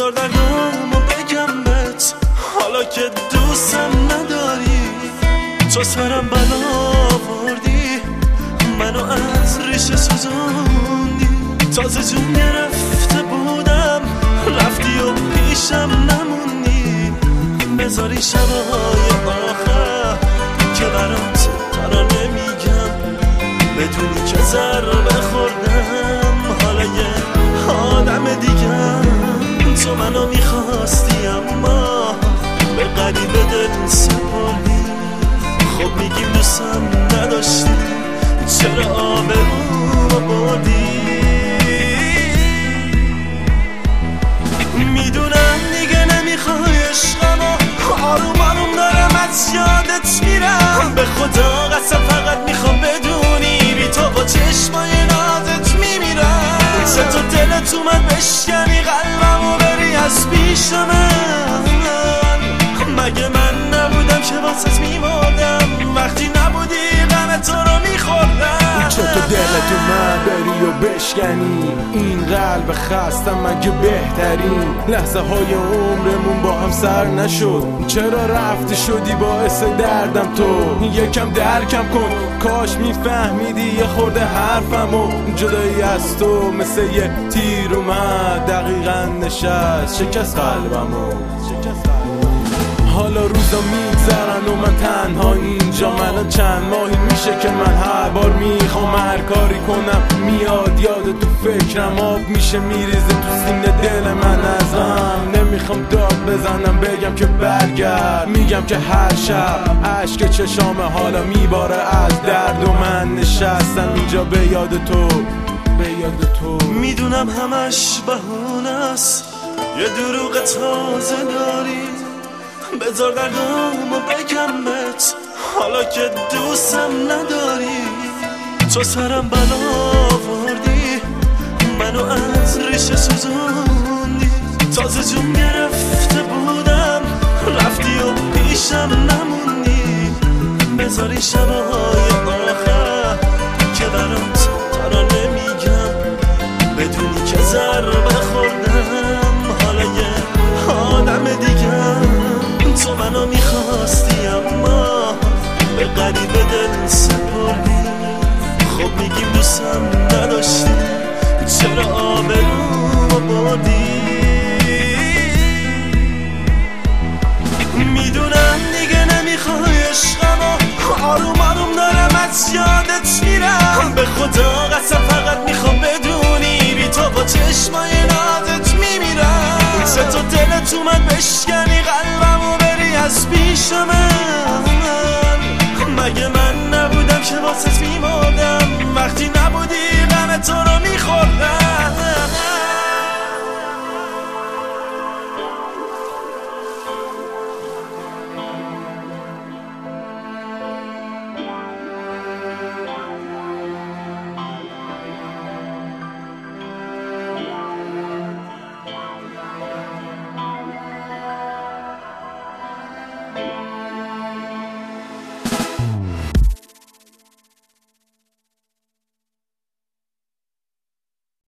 بذار دردامو بگم بهت حالا که دوستم نداری. تو سرم بلا آوردی، منو از ریشه سوزوندی. تازه جون گرفته بودم رفتی و پیشم نموندی. بذاری شبای آخر که برات ترانه میگم، بدونی که ضربه خوردم حالا یه آدم دیگم. تو منو میخواستی اما به غریبه دل سپردی. خب میگیم دوستم نداشتی، چرا آبرومو بردی؟ میدونم دیگه نمیخوای عشقمو، آروم آروم دارم از یادت میرم. به خدا قسم فقط میخوام بدونی بی تو با چشمای نازت میمیرم. چه تو دلت اومد بشکنی قلبمو بری از پیش من؟ مگه من نبودم که واسط میمردم وقتی نبودی غم تو رو میخوردم؟ چه تو دلت اومد بری و بشکنی این قلب خستم مگه بهترین لحظه های عمرمون با هم سر نشد؟ چرا رفتی شدی باعث دردم؟ تو یکم درکم کن، کاش میفهمیدی یه خورده حرفمو. جدایی از تو مثل یه تیر اومد دقیقا نشست شکست قلبمو. حالا روزا میگذرن و من تنها اینجا. من چند ماهی میشه که من هر بار میخوام هر کاری کنم میاد یاد تو فکرم آب میشه میریزه تو سینه دل من ازم. نمیخوام داد بزنم بگم که برگرد، میگم که هر شب عشق چشام حالا میباره از درد و من نشستم اینجا به یاد تو، به یاد تو. میدونم همش بهونه است، یه دروغ تازه داری. بذار دردامو بگم بهت حالا که دوستم نداری. تو سرم بلا آوردی، منو از ریشه سوزوندی. تازه جون گرفته بودم رفتی و پیشم نموندی. بذاری شبهای آخر که برات ترانه میگم، بدونی که ضربه خوردم حالا یه آدم دیگم. تو منو میخواستی اما به غریبه دل سپردی. خب میگیم دوستم نداشتی، چرا آبرومو بردی؟ میدونم دیگه نمیخوای عشقمو، آروم آروم دارم از یادت میرم. به خدا قسم فقط میخوام بدونی بی تو با چشمای نازت میمیرم. چه تو دلت اومد بشکنی قلبمو بری از پیش من؟